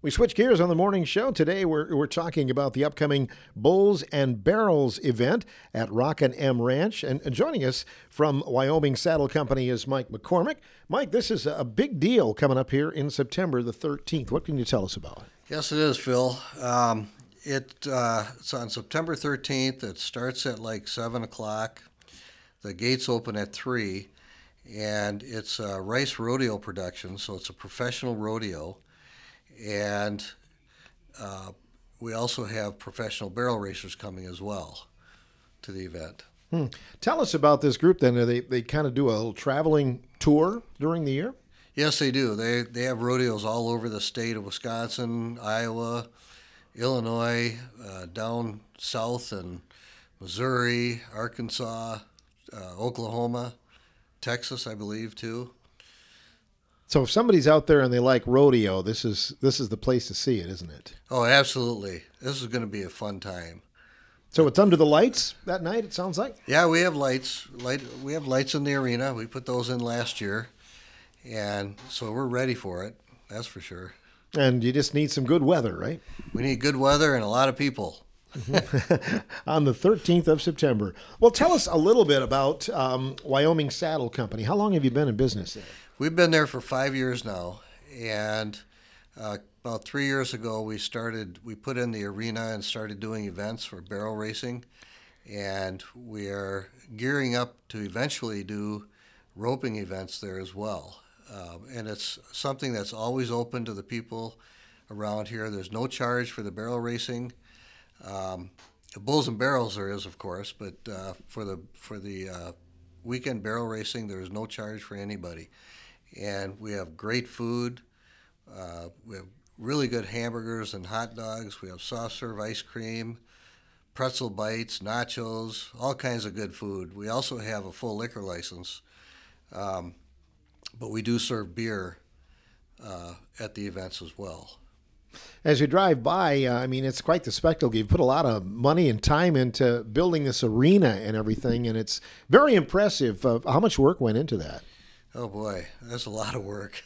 We switch gears on the morning show. Today we're talking about the upcoming Bulls and Barrels event at Rockin' M Ranch. And joining us from Wyoming Saddle Company is Mike McCormick. Mike, this is a big deal coming up here in September the 13th. What can you tell us about it? Yes, it is, Phil. It's on September 13th. It starts at like 7 o'clock. The gates open at 3. And it's a Rice Rodeo production, so it's a professional rodeo. And we also have professional barrel racers coming as well to the event. Tell us about this group then. They kind of do a little traveling tour during the year? Yes, they do. They have rodeos all over the state of Wisconsin, Iowa, Illinois, down south in Missouri, Arkansas, Oklahoma, Texas, I believe, too. So if somebody's out there and they like rodeo, this is the place to see it, isn't it? Oh, absolutely. This is going to be a fun time. So it's under the lights that night, it sounds like? Yeah, we have lights. We have lights in the arena. We put those in last year. And so we're ready for it, that's for sure. And you just need some good weather, right? We need good weather and a lot of people. On the 13th of September. Well, tell us a little bit about Wyoming Saddle Company. How long have you been in business there? We've been there for 5 years now, and about 3 years ago we put in the arena and started doing events for barrel racing, and we are gearing up to eventually do roping events there as well. And it's something that's always open to the people around here. There's no charge for the barrel racing. The Bulls and Barrels there is, of course, but for the weekend barrel racing, there is no charge for anybody. And we have great food. We have really good hamburgers and hot dogs. We have soft serve ice cream, pretzel bites, nachos, all kinds of good food. We also have a full liquor license, but we do serve beer at the events as well. As you drive by, I mean, it's quite the spectacle. You've put a lot of money and time into building this arena and everything, and it's very impressive. How much work went into that? Oh boy, that's a lot of work.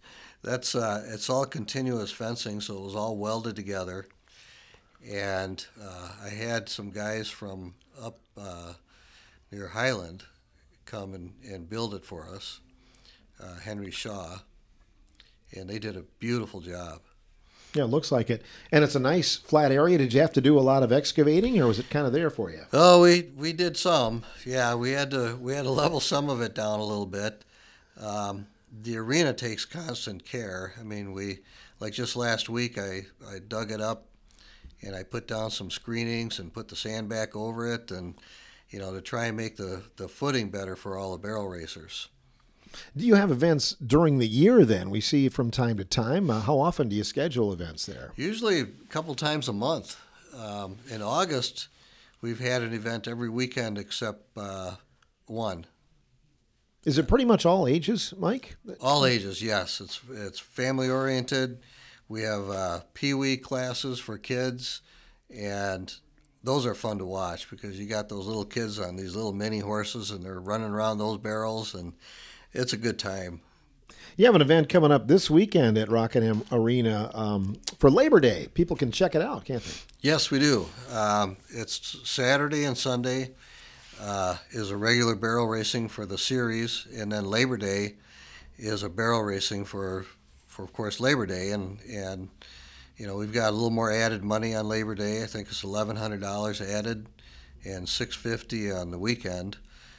It's all continuous fencing, so it was all welded together. And I had some guys from up near Highland come and build it for us, Henry Shaw, and they did a beautiful job. Yeah, it looks like it. And it's a nice flat area. Did you have to do a lot of excavating, or was it kind of there for you? Oh, we did some. Yeah, we had to level some of it down a little bit. The arena takes constant care. I mean, like just last week, I dug it up and I put down some screenings and put the sand back over it, and to try and make the footing better for all the barrel racers. Do you have events during the year then? We see from time to time. How often do you schedule events there? Usually a couple times a month. In August, we've had an event every weekend except one. Is it pretty much all ages, Mike? All ages, yes. It's family oriented. We have Pee-wee classes for kids, and those are fun to watch because you got those little kids on these little mini horses, and they're running around those barrels, and it's a good time. You have an event coming up this weekend at Rockin' M Arena for Labor Day. People can check it out, can't they? Yes, we do. It's Saturday and Sunday. Is a regular barrel racing for the series, and then Labor Day is a barrel racing for of course Labor Day, and we've got a little more added money on Labor Day. I think it's $1,100 added, and $650 on the weekend.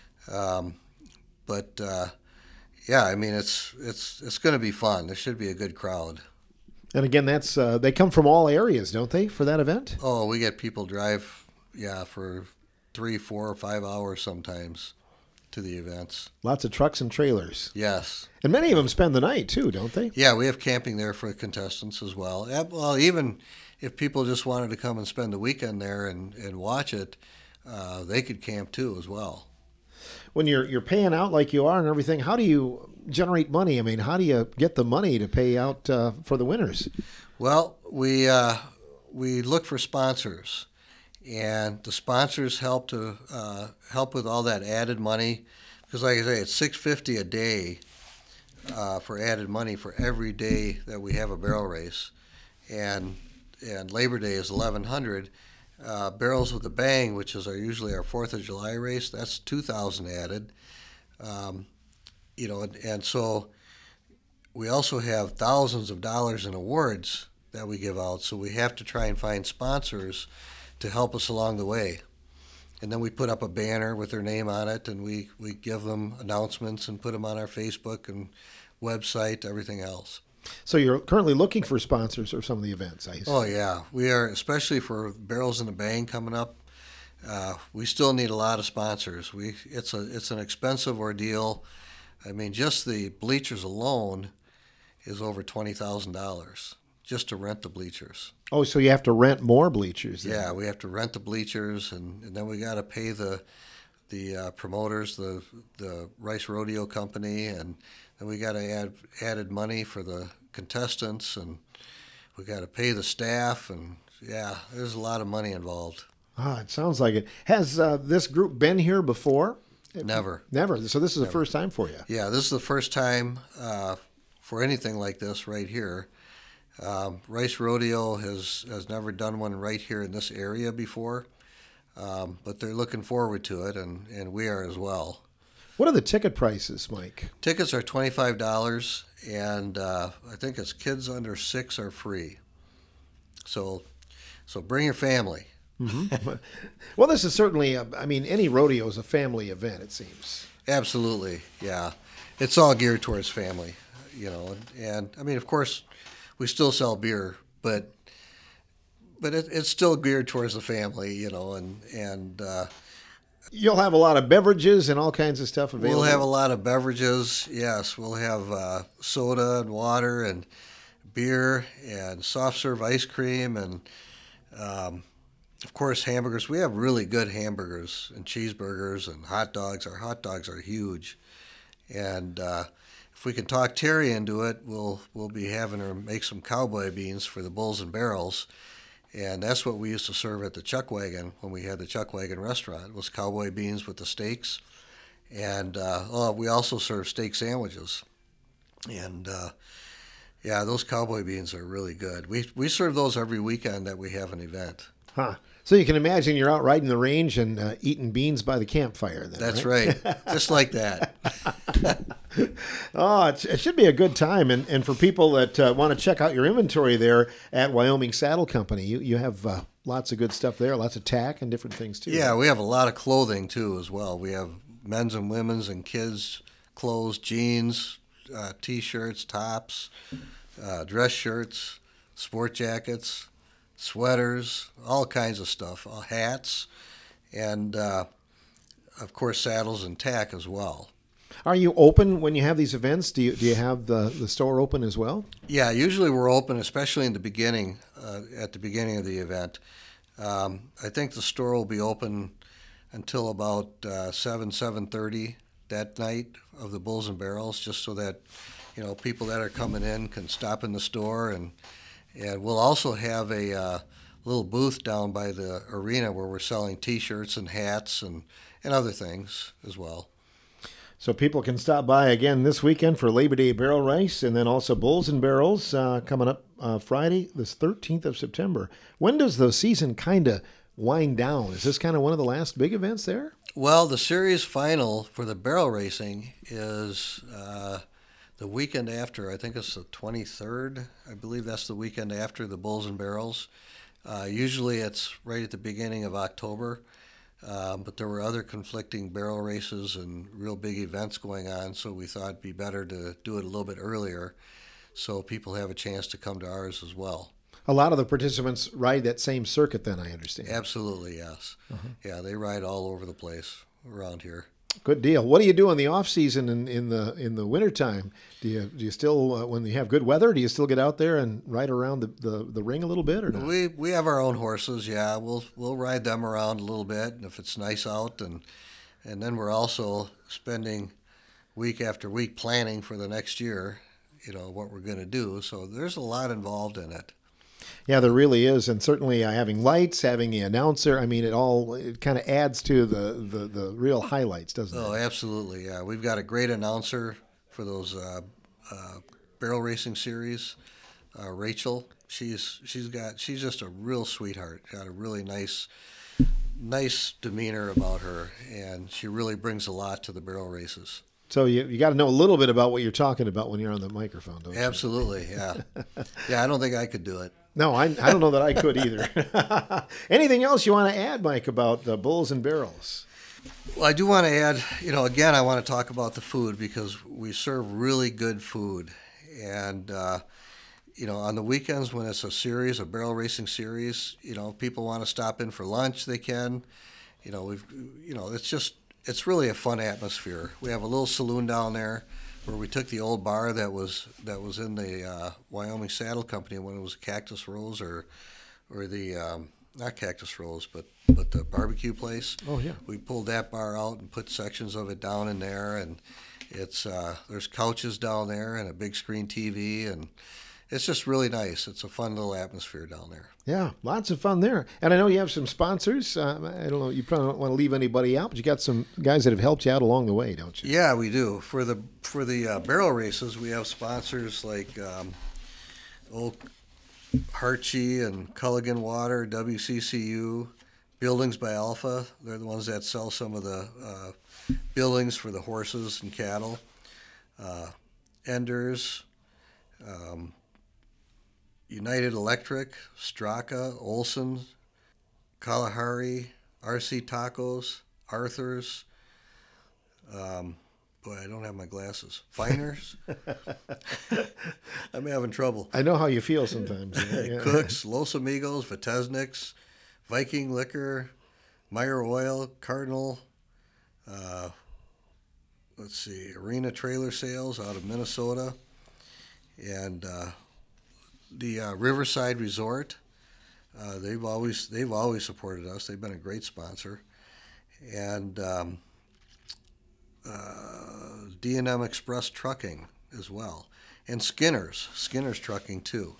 Yeah, I mean it's going to be fun. There should be a good crowd. And again, that's they come from all areas, don't they, for that event? Oh, we get people drive, for 3, 4, or 5 hours sometimes to the events. Lots of trucks and trailers. Yes. And many of them spend the night too, don't they? Yeah, we have camping there for contestants as well. Well, even if people just wanted to come and spend the weekend there and watch it, they could camp too as well. When you're paying out like you are and everything, how do you generate money? I mean, how do you get the money to pay out for the winners? Well, we look for sponsors. And the sponsors help with all that added money, because like I say, it's $650 a day for added money for every day that we have a barrel race, and Labor Day is 1,100. Barrels with a Bang, which is usually our 4th of July race, that's 2,000 added. Um, and so we also have thousands of dollars in awards that we give out. So we have to try and find sponsors to help us along the way. And then we put up a banner with their name on it, and we give them announcements and put them on our Facebook and website, everything else. So you're currently looking for sponsors for some of the events, I assume. Oh, yeah. We are, especially for Barrels in the Bang coming up. We still need a lot of sponsors. It's an expensive ordeal. I mean, just the bleachers alone is over $20,000 just to rent the bleachers. Oh, so you have to rent more bleachers then. Yeah, we have to rent the bleachers, and then we got to pay the promoters, the Rice Rodeo Company, and then we got to add added money for the contestants, and we got to pay the staff, and yeah, there's a lot of money involved. Ah, it sounds like it. Has this group been here before? Never. Never. So this is the first time for you. Yeah, this is the first time for anything like this right here. Rice Rodeo has never done one right here in this area before, but they're looking forward to it, and we are as well. What are the ticket prices, Mike? Tickets are $25, and I think it's kids under 6 are free. So bring your family. Mm-hmm. Well, this is certainly, any rodeo is a family event, it seems. Absolutely, yeah. It's all geared towards family, and of course, we still sell beer, but it's still geared towards the family, and you'll have a lot of beverages and all kinds of stuff available. We'll have a lot of beverages, yes. We'll have soda and water and beer and soft serve ice cream and, of course, hamburgers. We have really good hamburgers and cheeseburgers and hot dogs. Our hot dogs are huge. And if we can talk Terry into it, we'll be having her make some cowboy beans for the Bulls and Barrels. And that's what we used to serve at the Chuck Wagon when we had the Chuck Wagon restaurant, was cowboy beans with the steaks. And we also serve steak sandwiches. And those cowboy beans are really good. We serve those every weekend that we have an event. Huh. So you can imagine you're out riding the range and eating beans by the campfire then, That's right. Just like that. Oh, it should be a good time. And for people that want to check out your inventory there at Wyoming Saddle Company, you have lots of good stuff there, lots of tack and different things too. Yeah, we have a lot of clothing too as well. We have men's and women's and kids' clothes, jeans, T-shirts, tops, dress shirts, sport jackets, sweaters, all kinds of stuff, hats, and of course saddles and tack as well. Are you open when you have these events? Do you have the store open as well? Yeah, usually we're open, especially in the beginning, at the beginning of the event. I think the store will be open until about 7:30 that night of the Bulls and Barrels, just so that people that are coming in can stop in the store, and we'll also have a little booth down by the arena where we're selling T-shirts and hats and other things as well. So people can stop by again this weekend for Labor Day barrel race, and then also Bulls and Barrels coming up Friday, this 13th of September. When does the season kind of wind down? Is this kind of one of the last big events there? Well, the series final for the barrel racing is the weekend after. I think it's the 23rd. I believe that's the weekend after the Bulls and Barrels. Usually it's right at the beginning of October. But there were other conflicting barrel races and real big events going on, so we thought it'd be better to do it a little bit earlier so people have a chance to come to ours as well. A lot of the participants ride that same circuit then, I understand. Absolutely, yes. Uh-huh. Yeah, they ride all over the place around here. Good deal. What do you do in the off season and in the wintertime? Do you still, when you have good weather, do you still get out there and ride around the ring a little bit or not? We have our own horses. Yeah, we'll ride them around a little bit if it's nice out, and then we're also spending week after week planning for the next year. What we're going to do. So there's a lot involved in it. Yeah, there really is, and certainly having lights, having the announcer. I mean, it kind of adds to the real highlights, doesn't it? Oh, absolutely. Yeah, we've got a great announcer for those barrel racing series. Rachel. She's just a real sweetheart. Got a really nice demeanor about her, and she really brings a lot to the barrel races. So you got to know a little bit about what you're talking about when you're on the microphone, don't you? Absolutely, yeah. Yeah, I don't think I could do it. No, I don't know that I could either. Anything else you want to add, Mike, about the bulls and barrels? Well, I do want to add, again, I want to talk about the food because we serve really good food. And, on the weekends when it's a barrel racing series, people want to stop in for lunch, they can. It's really a fun atmosphere. We have a little saloon down there where we took the old bar that was in the Wyoming Saddle Company when it was Cactus Rose or the not Cactus Rose but the barbecue place. Oh yeah. We pulled that bar out and put sections of it down in there, and it's there's couches down there and a big screen TV, and it's just really nice. It's a fun little atmosphere down there. Yeah, lots of fun there. And I know you have some sponsors. I don't know, you probably don't want to leave anybody out, but you got some guys that have helped you out along the way, don't you? Yeah, we do. For the barrel races, we have sponsors like Old Harchie and Culligan Water, WCCU, Buildings by Alpha. They're the ones that sell some of the buildings for the horses and cattle. Enders, United Electric, Straka, Olson, Kalahari, RC Tacos, Arthur's. Boy, I don't have my glasses. Finers. I'm having trouble. I know how you feel sometimes. Yeah. Cooks, Los Amigos, Vitezniks, Viking Liquor, Meyer Oil, Cardinal. Let's see, Arena Trailer Sales out of Minnesota, and the Riverside Resort. They've always supported us. They've been a great sponsor, and D&M Express Trucking as well, and Skinner's Trucking too.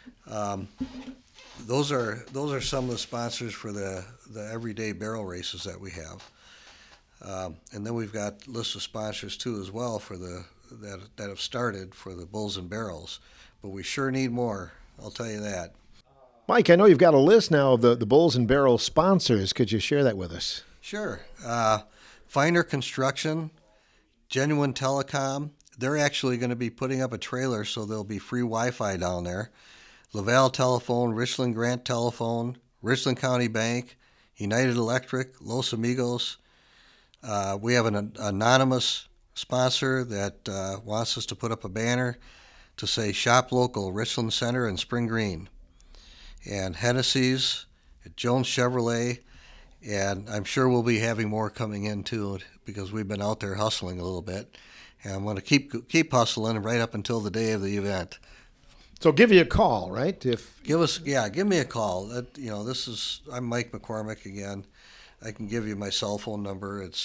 Those are some of the sponsors for the everyday barrel races that we have, and then we've got lists of sponsors too as well for that have started for the bulls and barrels. But we sure need more, I'll tell you that. Mike, I know you've got a list now of the bulls and barrels sponsors. Could you share that with us? Sure. Finder Construction, Genuine Telecom. They're actually going to be putting up a trailer, so there'll be free Wi-Fi down there. Laval Telephone, Richland Grant Telephone, Richland County Bank, United Electric, Los Amigos. We have an anonymous sponsor that wants us to put up a banner to say Shop Local, Richland Center and Spring Green. And Hennessy's, Jones Chevrolet, and I'm sure we'll be having more coming in too because we've been out there hustling a little bit. And I'm going to keep hustling right up until the day of the event. So give you a call, right? Give me a call. I'm Mike McCormick again. I can give you my cell phone number. It's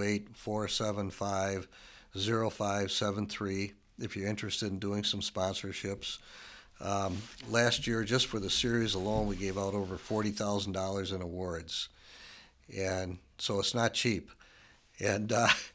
608-475-0573 if you're interested in doing some sponsorships. Last year, just for the series alone, we gave out over $40,000 in awards, and so it's not cheap. And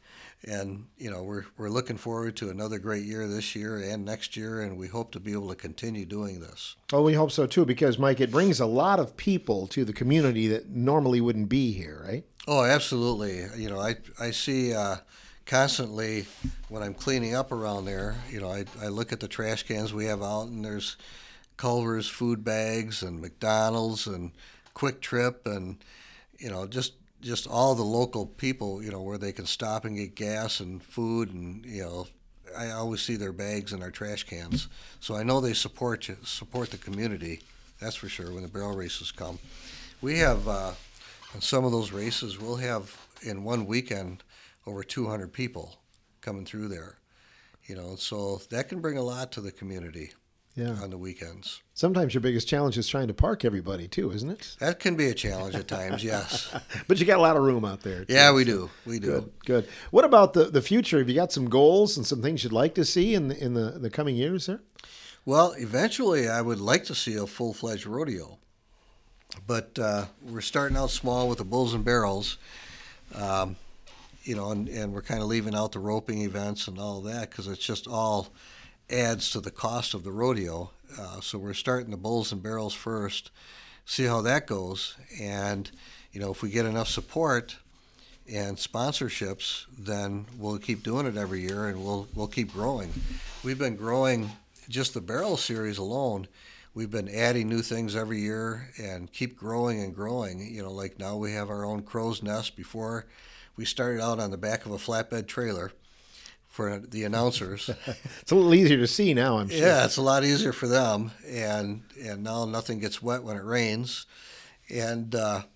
we're looking forward to another great year this year and next year, and we hope to be able to continue doing this. Oh, we hope so too, because Mike, it brings a lot of people to the community that normally wouldn't be here, right? Oh, absolutely. I see constantly when I'm cleaning up around there. I look at the trash cans we have out, and there's Culver's food bags and McDonald's and Quick Trip, and just all the local people, where they can stop and get gas and food, and I always see their bags and our trash cans. So I know they support the community. That's for sure. When the barrel races come, we have on some of those races we'll have in one weekend over 200 people coming through there. So that can bring a lot to the community. Yeah. On the weekends. Sometimes your biggest challenge is trying to park everybody too, isn't it? That can be a challenge at times, yes. But you got a lot of room out there too. Yeah, we do. We do. Good. What about the future? Have you got some goals and some things you'd like to see in the coming years there? Well, eventually I would like to see a full-fledged rodeo. But we're starting out small with the bulls and barrels. And we're kind of leaving out the roping events and all that because it's just all adds to the cost of the rodeo. So we're starting the bulls and barrels first, see how that goes. And, if we get enough support and sponsorships, then we'll keep doing it every year, and we'll keep growing. We've been growing just the barrel series alone. We've been adding new things every year and keep growing and growing. Like now we have our own crow's nest. Before, we started out on the back of a flatbed trailer for the announcers. It's a little easier to see now, I'm sure. Yeah, it's a lot easier for them, and now nothing gets wet when it rains. And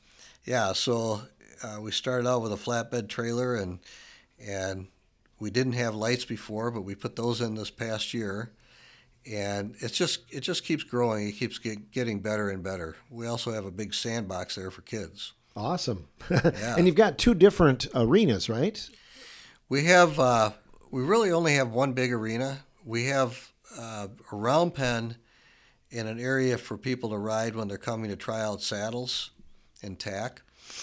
so we started out with a flatbed trailer, and we didn't have lights before, but we put those in this past year. And it just keeps growing. It keeps getting better and better. We also have a big sandbox there for kids. Awesome. Yeah. And you've got 2 different arenas, right? We have we really only have one big arena. We have a round pen in an area for people to ride when they're coming to try out saddles and tack.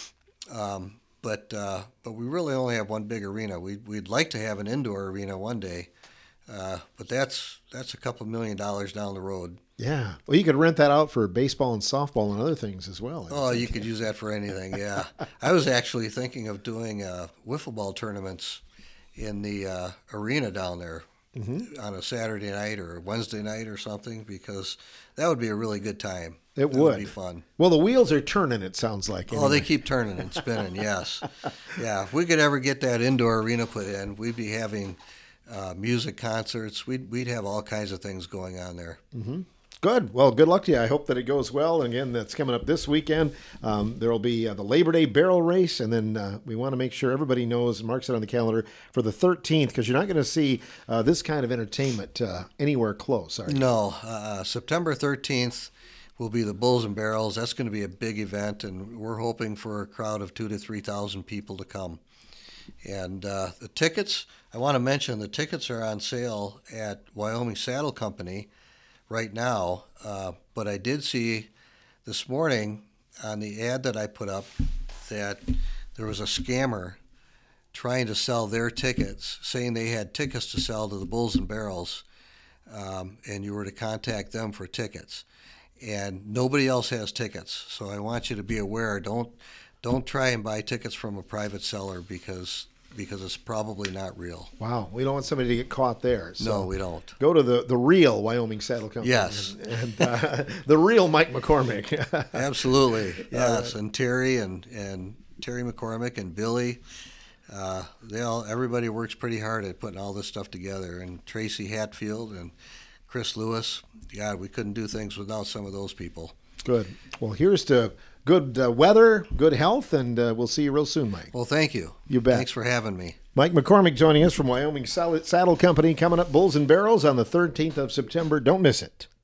But we really only have one big arena. We'd like to have an indoor arena one day, but that's a couple $1 million down the road. Yeah. Well, you could rent that out for baseball and softball and other things as well. Oh, you could use that for anything, yeah. I was actually thinking of doing wiffle ball tournaments in the arena down there on a Saturday night or Wednesday night or something, because that would be a really good time. It That would be fun. Well, the wheels are turning, it sounds like. Oh, they keep turning and spinning, yes. Yeah, if we could ever get that indoor arena put in, we'd be having music concerts. We'd have all kinds of things going on there. Mm-hmm. Good. Well, good luck to you. I hope that it goes well. And again, that's coming up this weekend. There will be the Labor Day barrel race. And then we want to make sure everybody knows, marks it on the calendar for the 13th, because you're not going to see this kind of entertainment anywhere close, are you? No. September 13th will be the Bulls and Barrels. That's going to be a big event, and we're hoping for a crowd of 2,000 to 3,000 people to come. And the tickets, I want to mention, the tickets are on sale at Wyoming Saddle Company right now, but I did see this morning on the ad that I put up that there was a scammer trying to sell their tickets, saying they had tickets to sell to the Bulls and Barrels, and you were to contact them for tickets. And nobody else has tickets, so I want you to be aware. Don't try and buy tickets from a private seller, because it's probably not real. Wow. We don't want somebody to get caught there. So No, we don't. go to the real Wyoming Saddle Company. Yes. And the real Mike McCormick. Absolutely. Yes. And Terry and Terry McCormick and Billy, everybody works pretty hard at putting all this stuff together. And Tracy Hatfield and Chris Lewis. God, we couldn't do things without some of those people. Good. Well, here's to good weather, good health, and we'll see you real soon, Mike. Well, thank you. You bet. Thanks for having me. Mike McCormick joining us from Wyoming Saddle Company, coming up Bulls and Barrels on the 13th of September. Don't miss it.